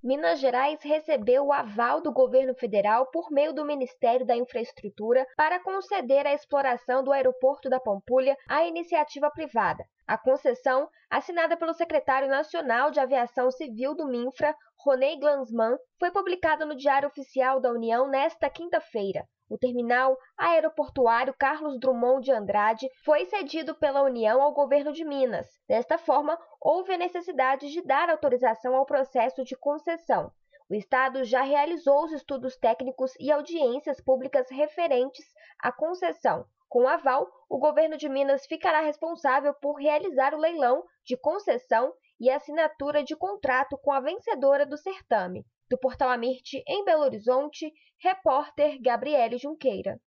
Minas Gerais recebeu o aval do governo federal por meio do Ministério da Infraestrutura para conceder a exploração do aeroporto da Pampulha à iniciativa privada. A concessão, assinada pelo secretário nacional de Aviação Civil do MINFRA, Ronei Glanzmann, foi publicada no Diário Oficial da União nesta quinta-feira. O terminal aeroportuário Carlos Drummond de Andrade foi cedido pela União ao governo de Minas. Desta forma, houve a necessidade de dar autorização ao processo de concessão. O Estado já realizou os estudos técnicos e audiências públicas referentes à concessão. Com o aval, o governo de Minas ficará responsável por realizar o leilão de concessão e a assinatura de contrato com a vencedora do certame. Do Portal Amirte, em Belo Horizonte, repórter Gabriele Junqueira.